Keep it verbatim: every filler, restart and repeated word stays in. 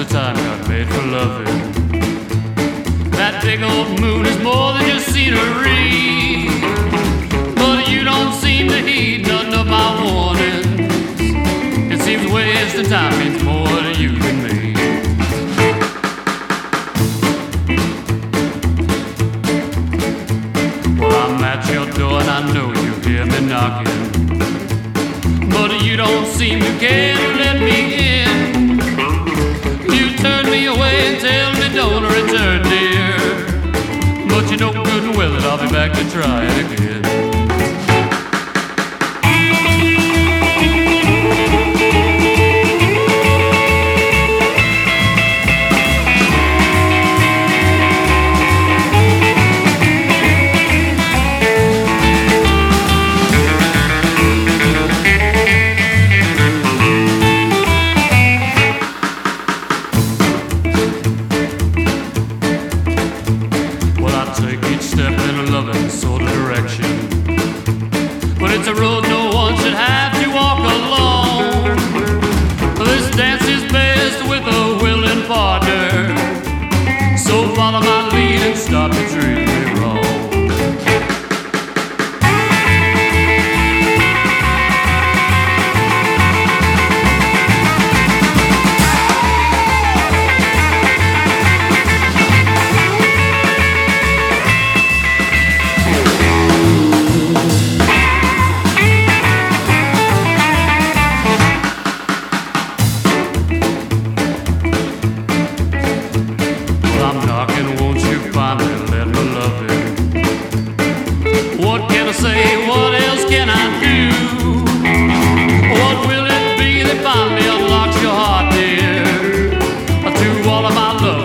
time got made for loving. That big old moon is more than just scenery, but you don't seem to heed none of my warnings. It seems wasting time means more to you than me. Well, I'm at your door and I know you hear me knocking, but you don't seem to care to let me in. You turn me away and tell me don't return, dear, but you know good and well that I'll be back to try it again. Take each step in a loving sort of direction, but it's a road no one should have to walk alone. This dance is best with a willing partner, so follow my lead and stop to treat me wrong. What can I say? What else can I do? What will it be that finally unlocks your heart, dear? To all of my love